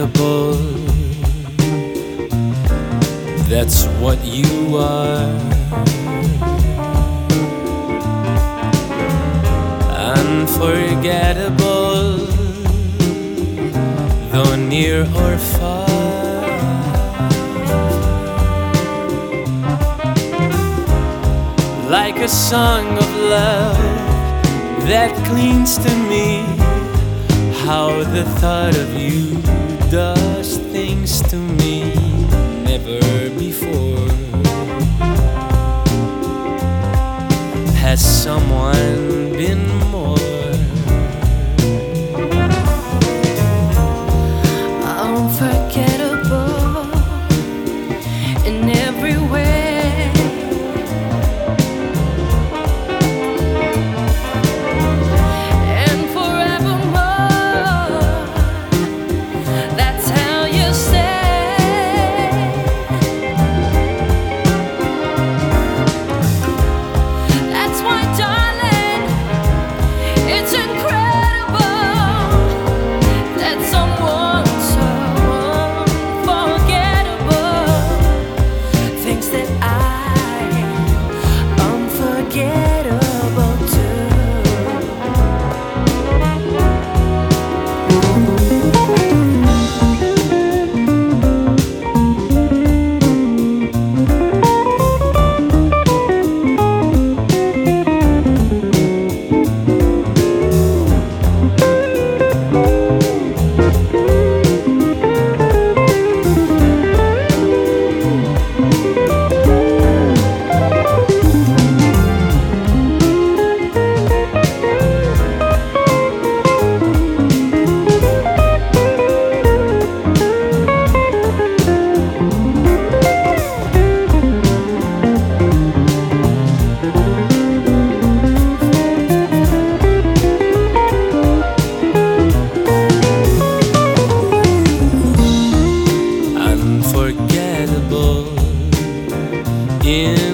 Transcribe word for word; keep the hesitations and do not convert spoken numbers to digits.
unforgettable. That's what you are. Unforgettable, though near or far. Like a song of love that clings to me, how the thought of you does things to me never before. Has someone been more unforgettable in every way? And forevermore, that's how you say. That's why, darling, it's incredible that someone so unforgettable thinks that I'm unforgettable too. unforgettable in